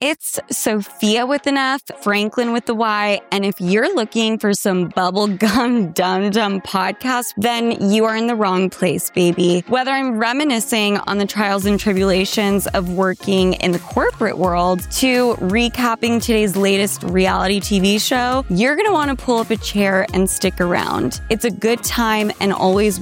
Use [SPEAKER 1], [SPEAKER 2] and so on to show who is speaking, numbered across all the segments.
[SPEAKER 1] It's Sophia with an F, Franklin with the Y, and if you're looking for some bubblegum dum-dum podcast, then you are in the wrong place, baby. Whether I'm reminiscing on the trials and tribulations of working in the corporate world to recapping today's latest reality TV show, you're going to want to pull up a chair and stick around. It's a good time and always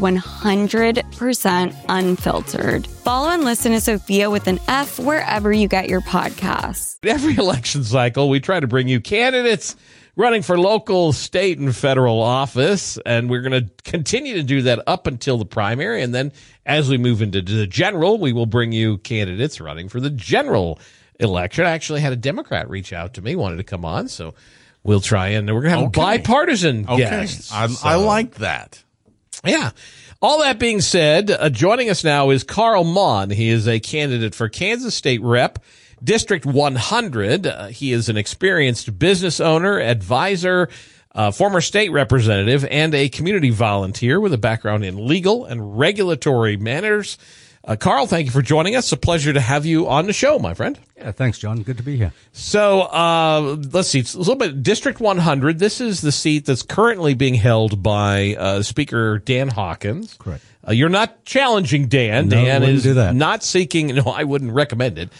[SPEAKER 1] 100% unfiltered. Follow and listen to Sophia with an F wherever you get your podcasts.
[SPEAKER 2] Every election cycle, we try to bring you candidates running for local, state, and federal office, and we're going to continue to do that up until the primary, and then as we move into the general, we will bring you candidates running for the general election. I actually had a Democrat reach out to me, wanted to come on, so we'll try, and we're going to have a bipartisan guest.
[SPEAKER 3] I like that.
[SPEAKER 2] Yeah. All that being said, joining us now is Carl Mon. He is a candidate for Kansas State Rep, District 100. He is an experienced business owner, advisor, former state representative, and a community volunteer with a background in legal and regulatory matters. Carl, thank you for joining us. It's a pleasure to have you on the show, my friend.
[SPEAKER 4] Yeah, thanks, John. Good to be here.
[SPEAKER 2] So, let's see. It's a little bit District 100. This is the seat that's currently being held by Speaker Dan Hawkins.
[SPEAKER 4] Correct.
[SPEAKER 2] You're not challenging Dan.
[SPEAKER 4] No,
[SPEAKER 2] Dan is
[SPEAKER 4] not
[SPEAKER 2] seeking. No, I wouldn't recommend it.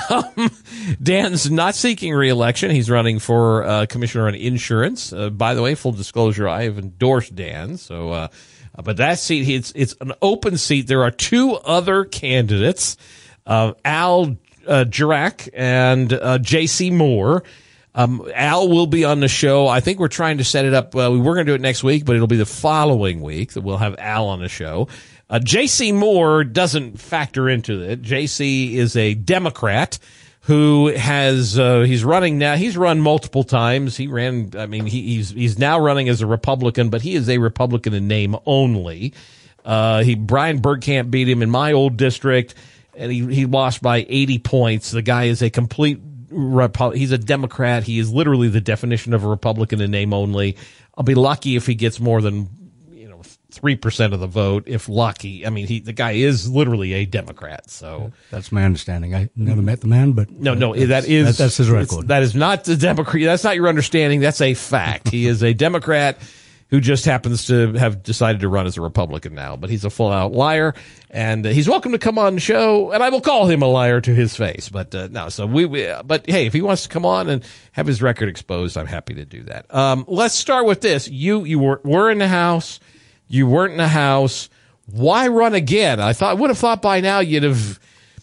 [SPEAKER 2] Dan's not seeking re-election. He's running for commissioner on insurance. By the way, full disclosure, I have endorsed Dan. So, but that seat, it's an open seat. There are two other candidates, Al Jirak and J.C. Moore. Al will be on the show. I think we're trying to set it up. We were going to do it next week, but it'll be the following week that we'll have Al on the show. J.C. Moore doesn't factor into it. J.C. is a Democrat who has, he's running now. He's run multiple times. He ran, I mean, he's now running as a Republican, but he is a Republican in name only. Brian Bergkamp beat him in my old district, and he lost by 80 points. The guy is a complete he's a Democrat. He is literally the definition of a Republican in name only. I'll be lucky if he gets more than 3% of the vote, if lucky. I mean, the guy is literally a Democrat. So
[SPEAKER 4] that's my understanding. I never met the man, but
[SPEAKER 2] that's his record. That is not the Democrat. That's not your understanding. That's a fact. He is a Democrat who just happens to have decided to run as a Republican now, but he's a full-out liar, and he's welcome to come on the show, and I will call him a liar to his face. But no, so but hey, if he wants to come on and have his record exposed, I'm happy to do that. Let's start with this. You were in the House. You weren't in the House. Why run again? I would have thought by now you'd have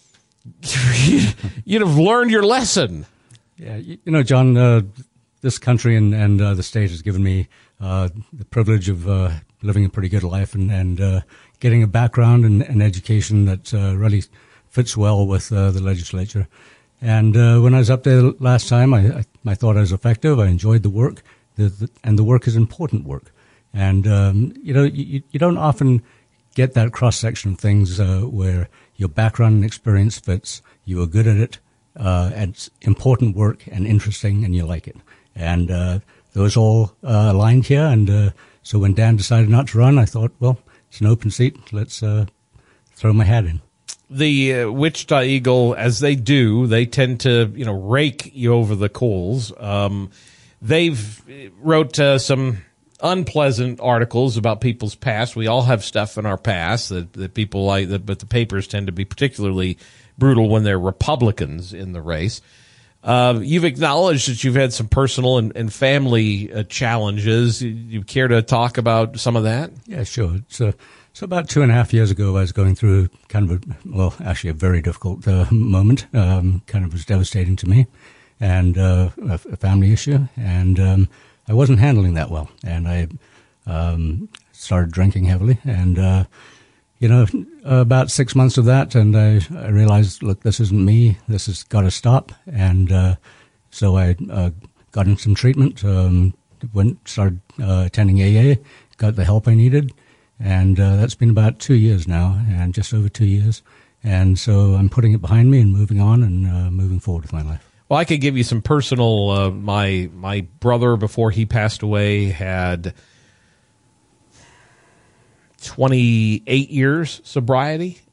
[SPEAKER 2] learned your lesson.
[SPEAKER 4] Yeah, John, this country and the state has given me the privilege of living a pretty good life and getting a background and education that really fits well with the legislature. And when I was up there last time, I thought I was effective. I enjoyed the work, and the work is important work. And you don't often get that cross section of things where your background and experience fits. You are good at it. And it's important work and interesting, and you like it. And those all aligned here, and so when Dan decided not to run, I thought, well, it's an open seat. Let's throw my hat in.
[SPEAKER 2] The Wichita Eagle, as they do, they tend to rake you over the coals. They've wrote some unpleasant articles about people's past. We all have stuff in our past that people like, but the papers tend to be particularly brutal when they're Republicans in the race. You've acknowledged that you've had some personal and family challenges. You care to talk about some of that?
[SPEAKER 4] Yeah, sure. So about 2.5 years ago, I was going through kind of a very difficult moment. Kind of was devastating to me, and a family issue, and I wasn't handling that well, and I started drinking heavily, and about 6 months of that, and I realized, look, this isn't me. This has got to stop. And so I got in some treatment, started attending AA, got the help I needed, and that's been about 2 years now, and just over 2 years. And so I'm putting it behind me and moving on and moving forward with my life.
[SPEAKER 2] Well, I could give you some personal. My brother, before he passed away, had 28 years sobriety,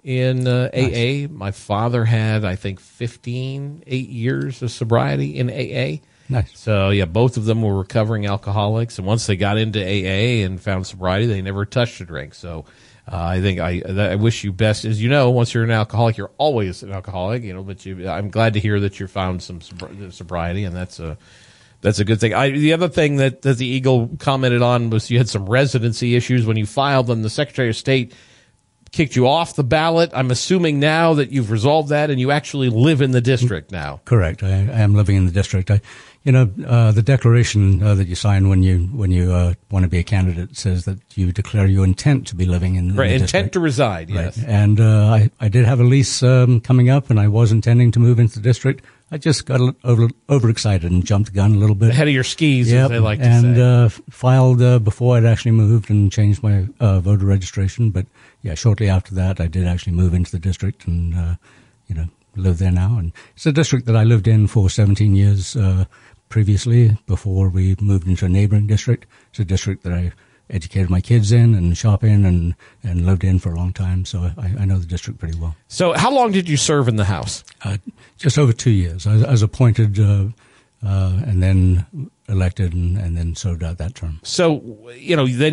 [SPEAKER 2] in AA. My father had, I think, 8 years of sobriety in AA.
[SPEAKER 4] Nice.
[SPEAKER 2] So, yeah, both of them were recovering alcoholics. And once they got into AA and found sobriety, they never touched a drink. So I think I wish you best. As you know, once you're an alcoholic, you're always an alcoholic, but I'm glad to hear that you found some sobriety, and that's a good thing. The other thing that the Eagle commented on was you had some residency issues when you filed, and the Secretary of State kicked you off the ballot. I'm assuming now that you've resolved that and you actually live in the district now.
[SPEAKER 4] Correct. I am living in the district. The declaration that you sign when you want to be a candidate says that you declare your intent to be living in the
[SPEAKER 2] intent
[SPEAKER 4] district.
[SPEAKER 2] To reside, yes.
[SPEAKER 4] Right. And I did have a lease coming up, and I was intending to move into the district. I just got overexcited and jumped the gun a little bit.
[SPEAKER 2] Ahead of your skis,
[SPEAKER 4] yep.
[SPEAKER 2] As they like to
[SPEAKER 4] say. And filed before I'd actually moved and changed my voter registration. But, yeah, shortly after that, I did actually move into the district and, live there now. And it's a district that I lived in for 17 years previously before we moved into a neighboring district. It's a district that I educated my kids in and shop in and lived in for a long time. So I know the district pretty well.
[SPEAKER 2] So how long did you serve in the House?
[SPEAKER 4] Just over 2 years. I was appointed and then elected and then served out that term.
[SPEAKER 2] So, then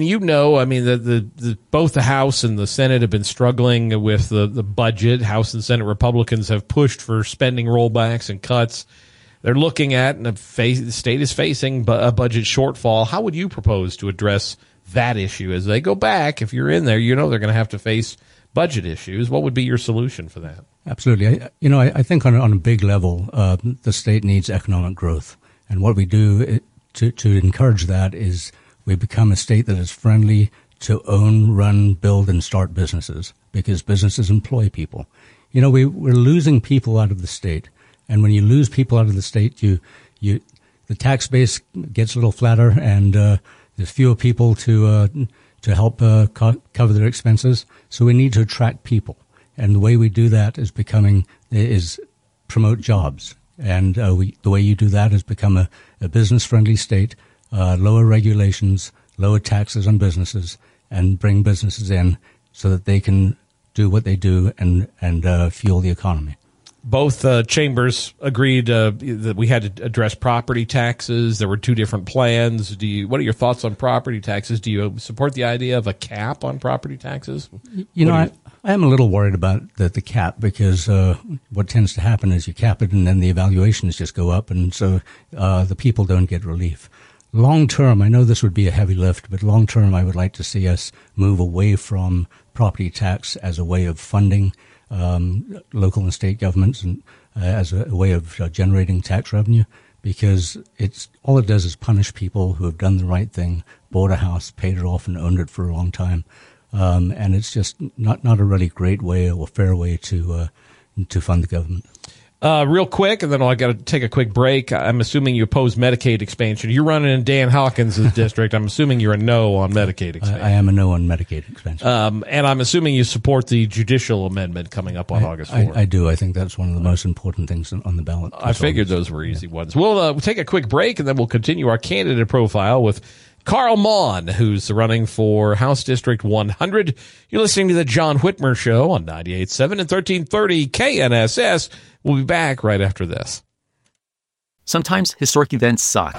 [SPEAKER 2] the both the House and the Senate have been struggling with the budget. House and Senate Republicans have pushed for spending rollbacks and cuts. They're looking at, and the state is facing a budget shortfall. How would you propose to address that issue as they go back? If you're in there, they're going to have to face budget issues. What would be your solution for that?
[SPEAKER 4] Absolutely. I think on a big level, the state needs economic growth. And what we do to encourage that is we become a state that is friendly to own, run, build, and start businesses, because businesses employ people. We're losing people out of the state. And when you lose people out of the state, the tax base gets a little flatter, and there's fewer people to help cover their expenses. So we need to attract people, and the way we do that is promote jobs. And the way you do that is become a business-friendly state, lower regulations, lower taxes on businesses, and bring businesses in so that they can do what they do and fuel the economy.
[SPEAKER 2] Both chambers agreed that we had to address property taxes. There were two different plans. What are your thoughts on property taxes? Do you support the idea of a cap on property taxes?
[SPEAKER 4] I am a little worried about the cap, because what tends to happen is you cap it and then the evaluations just go up, and so the people don't get relief. Long term, I know this would be a heavy lift, but long term I would like to see us move away from property tax as a way of funding local and state governments and as a way of generating tax revenue, because all it does is punish people who have done the right thing, bought a house, paid it off, and owned it for a long time. And it's just not a really great way or fair way to fund the government.
[SPEAKER 2] Real quick, and then I got to take a quick break. I'm assuming you oppose Medicaid expansion. You're running in Dan Hawkins' district. I'm assuming you're a no on Medicaid expansion.
[SPEAKER 4] I am a no on Medicaid expansion.
[SPEAKER 2] And I'm assuming you support the judicial amendment coming up on August 4th.
[SPEAKER 4] I do. I think that's one of the most important things on the ballot.
[SPEAKER 2] I figured those were easy ones. We'll take a quick break, and then we'll continue our candidate profile with Carl Maughan, who's running for House District 100. You're listening to the John Whitmer Show on 98.7 and 1330 KNSS. We'll be back right after this.
[SPEAKER 3] Sometimes historic events suck.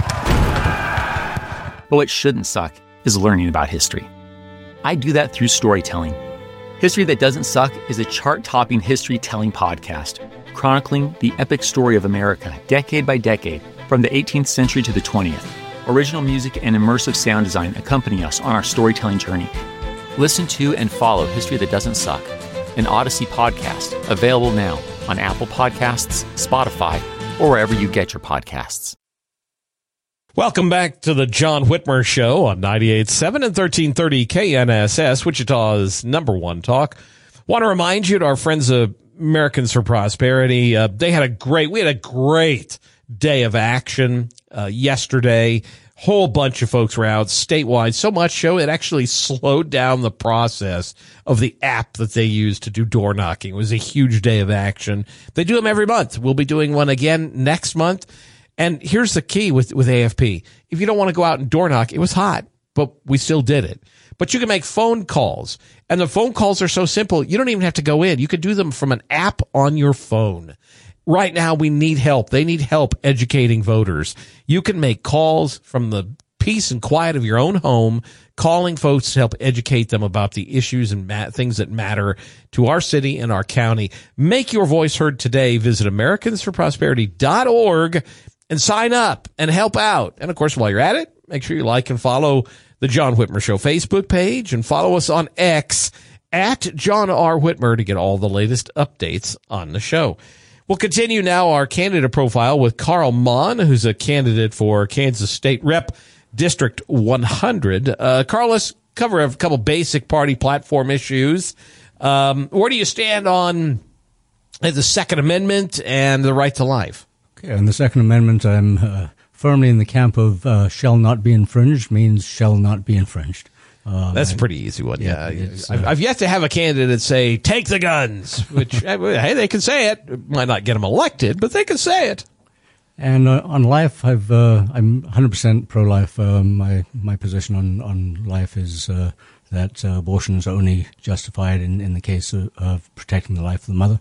[SPEAKER 3] But what shouldn't suck is learning about history. I do that through storytelling. History That Doesn't Suck is a chart-topping history-telling podcast, chronicling the epic story of America, decade by decade, from the 18th century to the 20th. Original music and immersive sound design accompany us on our storytelling journey. Listen to and follow History That Doesn't Suck, an Odyssey podcast, available now on Apple Podcasts, Spotify, or wherever you get your podcasts.
[SPEAKER 2] Welcome back to the John Whitmer Show on 98.7 and 1330 KNSS, Wichita's #1 talk. Want to remind you to our friends of Americans for Prosperity. We had a great day of action yesterday. Whole bunch of folks were out statewide, so much so it actually slowed down the process of the app that they use to do door knocking. It was a huge day of action. They do them every month. We'll be doing one again next month. And here's the key with AFP. If you don't want to go out and door knock, it was hot. but we still did it. But you can make phone calls, and the phone calls are so simple, you don't even have to go in. You can do them from an app on your phone. Right now, we need help. They need help educating voters. You can make calls from the peace and quiet of your own home, calling folks to help educate them about the issues and things that matter to our city and our county. Make your voice heard today. Visit AmericansForProsperity.org and sign up and help out. And, of course, while you're at it, make sure you like and follow the John Whitmer Show Facebook page and follow us on X at John R. Whitmer to get all the latest updates on the show. We'll continue now our candidate profile with Carl Mon, who's a candidate for Kansas State Rep District 100. Carl, let's cover a couple basic party platform issues. Where do you stand on the Second Amendment and the right to life?
[SPEAKER 4] Okay, on the Second Amendment, I'm firmly in the camp of shall not be infringed means shall not be infringed.
[SPEAKER 2] That's a pretty easy one. Yeah.
[SPEAKER 4] I've
[SPEAKER 2] yet to have a candidate say, take the guns, which, hey, they can say it. It might not get them elected, but they can say it.
[SPEAKER 4] And on life, I'm 100% pro-life. My position on life is that abortion is only justified in the case of protecting the life of the mother.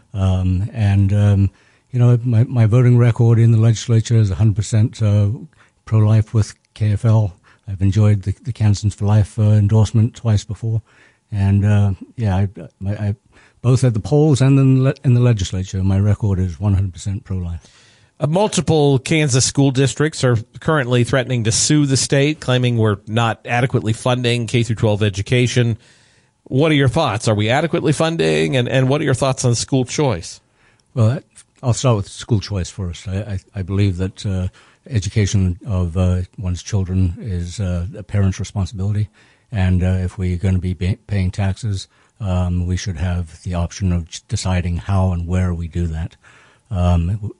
[SPEAKER 4] My voting record in the legislature is 100% pro-life with KFL. I've enjoyed the Kansans for Life endorsement twice before. And, I both at the polls and in the legislature, my record is 100% pro-life.
[SPEAKER 2] Multiple Kansas school districts are currently threatening to sue the state, claiming we're not adequately funding K-12 education. What are your thoughts? Are we adequately funding? And what are your thoughts on school choice?
[SPEAKER 4] Well, I'll start with school choice first. I believe that education of one's children is a parent's responsibility. And if we're going to be paying taxes, we should have the option of deciding how and where we do that. So I'm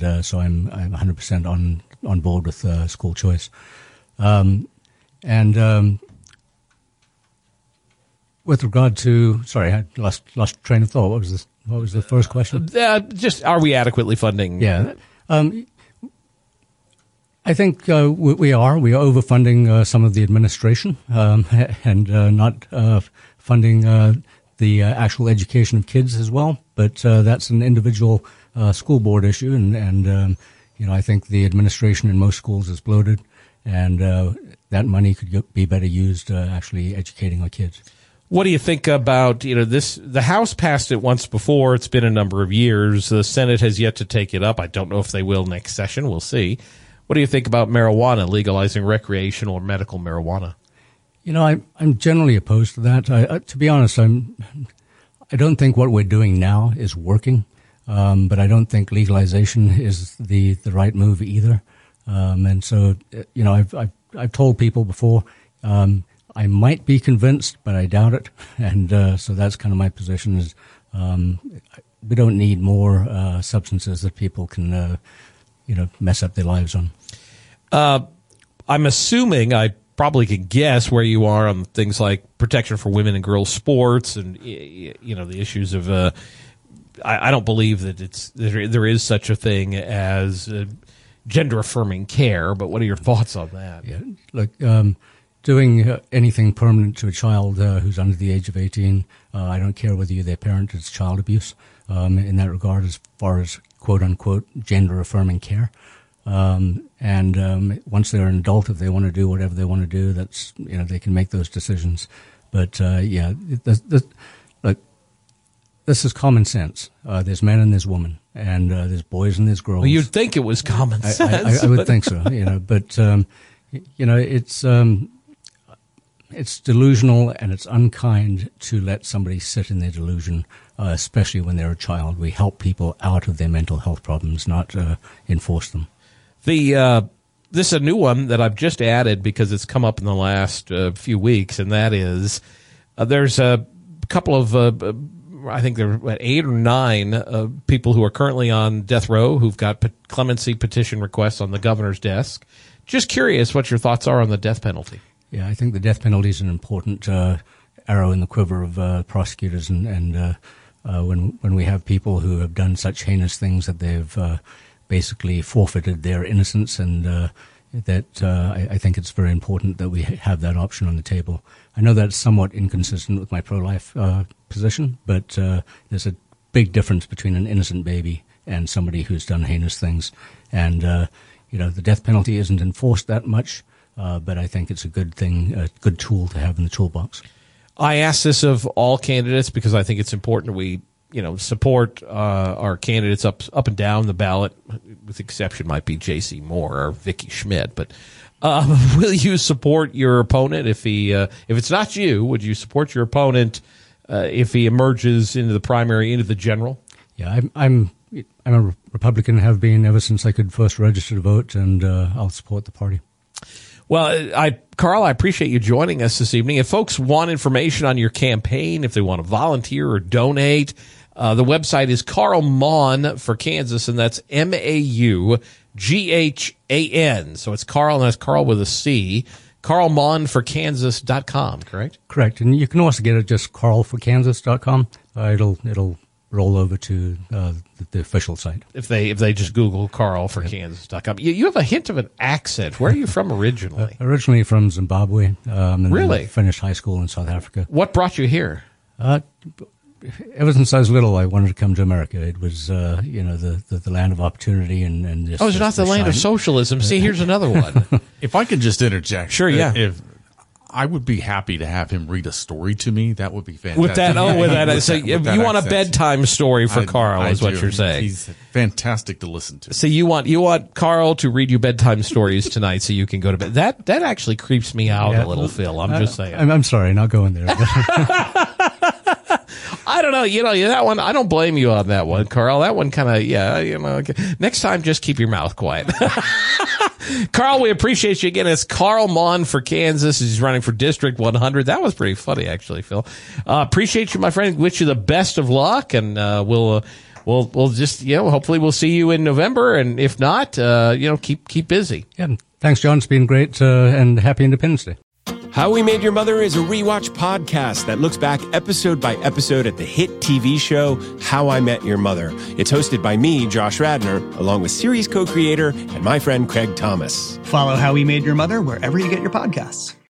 [SPEAKER 4] 100% on board with school choice. With regard to, sorry, I lost train of thought. What was the first question?
[SPEAKER 2] Just, are we adequately funding?
[SPEAKER 4] Yeah. I think we are. We are overfunding some of the administration and not funding the actual education of kids as well. But that's an individual school board issue, and I think the administration in most schools is bloated, and that money could be better used actually educating our kids.
[SPEAKER 2] What do you think about, this? The House passed it once before. It's been a number of years. The Senate has yet to take it up. I don't know if they will next session. We'll see. What do you think about marijuana, legalizing recreational or medical marijuana? I'm generally opposed to that. To be honest, I don't think what we're doing now is working, but I don't think legalization is the right move either. And so, I've told people before, I might be convinced, but I doubt it. And so that's kind of my position is we don't need more substances that people can, mess up their lives on. I'm assuming I probably can guess where you are on things like protection for women and girls sports and, the issues of I don't believe that there is such a thing as gender-affirming care, but what are your thoughts on that?
[SPEAKER 4] Yeah, look, doing anything permanent to a child who's under the age of 18, I don't care whether you're their parent, it's child abuse in that regard as far as quote-unquote gender-affirming care. Once they're an adult, if they want to do whatever they want to do, that's, they can make those decisions. But, this is common sense. There's men and there's women, and there's boys and there's girls.
[SPEAKER 2] Well, you'd think it was common sense.
[SPEAKER 4] I would think so, but, it's delusional and it's unkind to let somebody sit in their delusion, especially when they're a child. We help people out of their mental health problems, not enforce them.
[SPEAKER 2] This is a new one that I've just added because it's come up in the last few weeks, and that is there's a couple of, I think there are 8 or 9 people who are currently on death row who've got clemency petition requests on the governor's desk. Just curious what your thoughts are on the death penalty.
[SPEAKER 4] Yeah, I think the death penalty is an important arrow in the quiver of prosecutors, and when we have people who have done such heinous things that they've basically forfeited their innocence, and that I think it's very important that we have that option on the table. I know that's somewhat inconsistent with my pro-life position, but there's a big difference between an innocent baby and somebody who's done heinous things. And, the death penalty isn't enforced that much, but I think it's a good thing, a good tool to have in the toolbox.
[SPEAKER 2] I ask this of all candidates because I think it's important we, support our candidates up and down the ballot. With the exception might be J.C. Moore or Vicky Schmidt. But will you support your opponent if it's not you? Would you support your opponent if he emerges into the primary, into the general?
[SPEAKER 4] Yeah, I'm a Republican, have been ever since I could first register to vote, and I'll support the party.
[SPEAKER 2] Well, Carl, I appreciate you joining us this evening. If folks want information on your campaign, if they want to volunteer or donate, the website is Carl Maughan for Kansas, and that's MAUGHAN. So it's Carl, and that's Carl with a C. CarlMaughanForKansas.com, correct?
[SPEAKER 4] Correct. And you can also get it just CarlForKansas.com. It'll roll over to the official site.
[SPEAKER 2] If they just Google CarlForKansas.com. You have a hint of an accent. Where are you from originally?
[SPEAKER 4] Originally from Zimbabwe. And
[SPEAKER 2] really?
[SPEAKER 4] Then finished high school in South Africa.
[SPEAKER 2] What brought you here?
[SPEAKER 4] Ever since I was little, I wanted to come to America. It was, the land of opportunity and just.
[SPEAKER 2] Oh, it's not the land of socialism. See, here's another one.
[SPEAKER 5] If I could just interject.
[SPEAKER 2] Sure, yeah.
[SPEAKER 5] If I would be happy to have him read a story to me. That would be fantastic.
[SPEAKER 2] With that. So you want a bedtime story for Carl, is what you're saying.
[SPEAKER 5] He's fantastic to listen to.
[SPEAKER 2] So you want Carl to read you bedtime stories tonight so you can go to bed. That actually creeps me out a little, Phil. I'm just saying.
[SPEAKER 4] I'm sorry, not going there.
[SPEAKER 2] I don't know. That one, I don't blame you on that one, Carl. That one kind of, next time, just keep your mouth quiet. Carl, we appreciate you again. It's Carl Maughan for Kansas. He's running for District 100. That was pretty funny, actually, Phil. Appreciate you, my friend. Wish you the best of luck, and we'll just, hopefully we'll see you in November, and if not, keep busy.
[SPEAKER 4] Yeah, thanks, John. It's been great, and happy Independence Day.
[SPEAKER 6] How We Made Your Mother is a rewatch podcast that looks back episode by episode at the hit TV show How I Met Your Mother. It's hosted by me, Josh Radnor, along with series co-creator and my friend Craig Thomas.
[SPEAKER 7] Follow How We Made Your Mother wherever you get your podcasts.